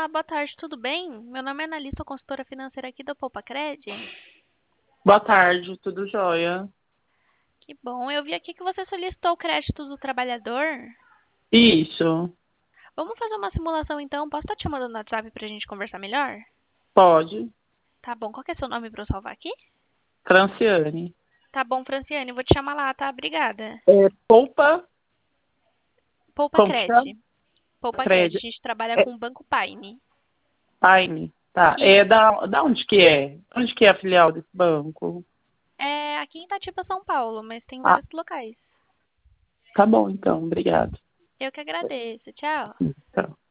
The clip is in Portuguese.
Olá, boa tarde, tudo bem? Meu nome é Analisa, sou consultora financeira aqui do Poupa-Cred. Boa tarde, tudo jóia? Que bom, eu vi aqui que você solicitou o crédito do trabalhador. Isso, Vamos fazer uma simulação então? Posso estar te mandando no WhatsApp pra gente conversar melhor? pode. Tá bom, qual que é seu nome pra eu salvar aqui? Franciane. Tá bom, Franciane, vou te chamar lá, tá? Obrigada. Poupa, como que chama? Poupa-Cred. Poupa-Cred, a Crédito. gente trabalha É com o Banco Paine. Paine. Tá. Isso. Da onde que é? Onde que é a filial desse banco? É aqui em Itatiba, São Paulo, mas tem Ah, vários locais. tá bom então, obrigado. Eu que agradeço, tchau. Tá.